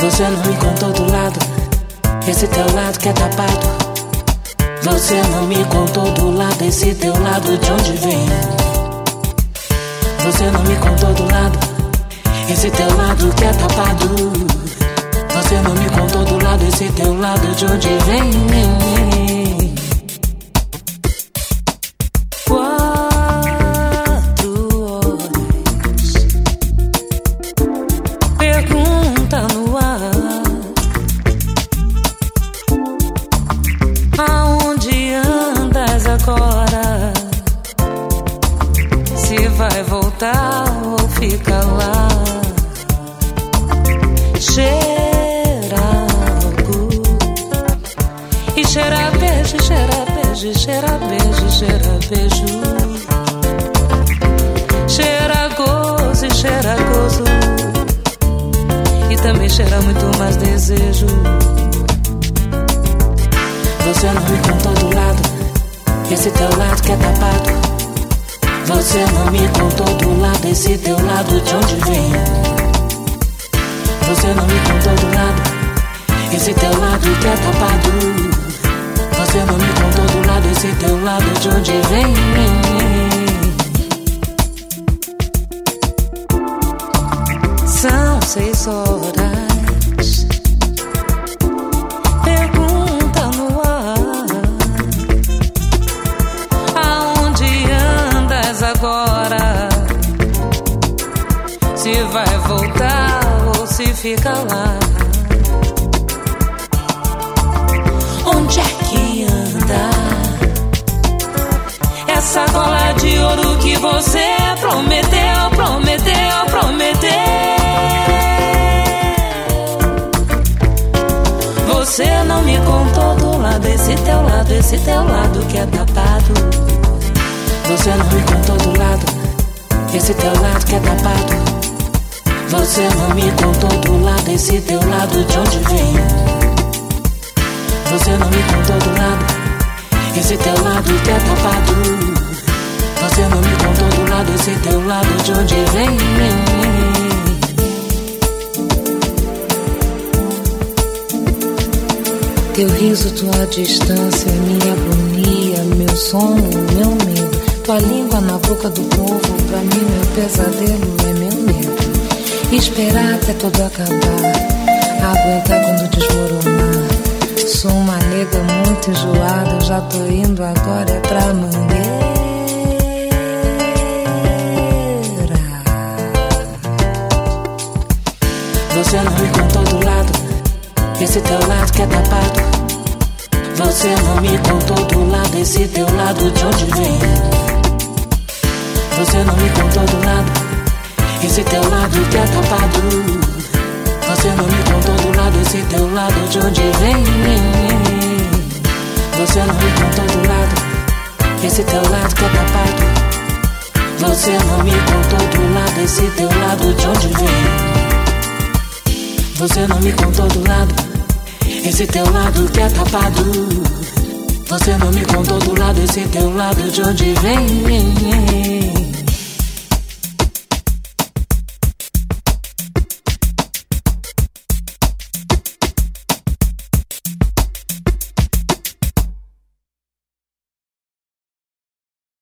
Você não me contou do lado, esse teu lado que é tapado. Você não me contou do lado, esse teu lado de onde vem. Você não me contou do lado, esse teu lado que é tapado. Você não me contou do lado, esse teu lado de onde vem. Aonde andas agora? Se vai voltar ou fica lá? Cheira algo e cheira beijo, cheira beijo, cheira beijo, cheira beijo. Cheira gozo e cheira gozo, e também cheira muito mais desejo. Você não me contou do lado, esse teu lado que é tapado. Você não me contou do lado, esse teu lado de onde vem. Você não me contou do lado, esse teu lado que é tapado. Você não me contou do lado, esse teu lado de onde vem. São 6 horas. Agora, se vai voltar ou se fica lá? Onde é que anda essa gola de ouro que você prometeu, prometeu, prometeu? Você não me contou do lado, esse teu lado que é tapado. Você não me contou do lado, esse teu lado que é tapado. Você não me contou do lado, esse teu lado de onde vem. Você não me contou do lado, esse teu lado que é tapado. Você não me contou do lado, esse teu lado de onde vem. Teu riso, tua distância, minha agonia, meu sono, meu medo. Tua língua na boca do povo, pra mim meu pesadelo é meu medo. Esperar até tudo acabar, aguentar quando desmoronar. Sou uma nega muito enjoada, já tô indo agora é pra Mangueira. Você não me contou do lado, esse teu lado que é tapado. Você não me contou do lado, esse teu lado de onde vem. Você não me contou do lado, esse teu lado que é tapado. Você não me contou do lado, esse teu lado de onde vem. Você não me contou do lado, esse teu lado que é tapado. Você não me contou do lado, esse teu lado de onde vem. Você não me contou do lado, esse teu lado que é tapado. Você não me contou do lado, esse teu lado de onde vem.